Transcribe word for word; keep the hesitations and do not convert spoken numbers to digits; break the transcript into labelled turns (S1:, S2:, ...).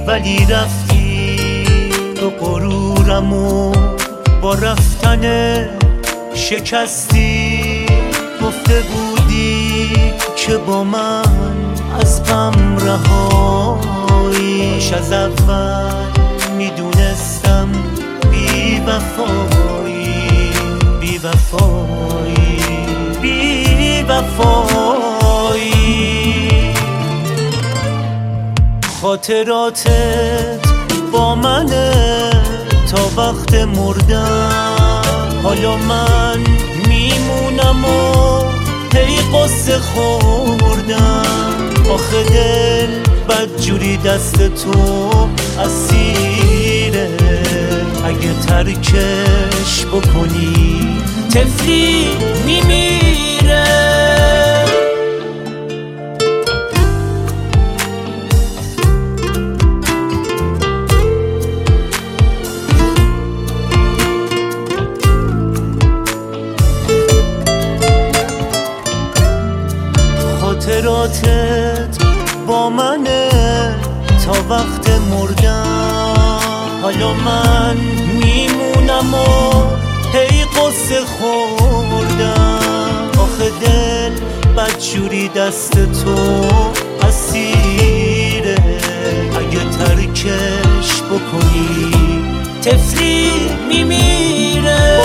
S1: ولی رفتی تو غرورمو با رفتن شکستی. گفته بودی که با من از غم رهایی، کاش از اول میدونستم بی وفایی بی وفایی بی وفایی. خاطراتت با منه تا وقت مردن، حالا من میمونم و هی قصه خوردم. آخه دل بدجوری دست تو اسیره، اگه ترکش بکنی طفلی میمیره. خاطراتت با منه تا وقت مردن، حالا من میمونم و هی قصه خوردم. آخه دل بدجوری دست تو اسیره، اگه ترکش بکنی طفلی میمیره.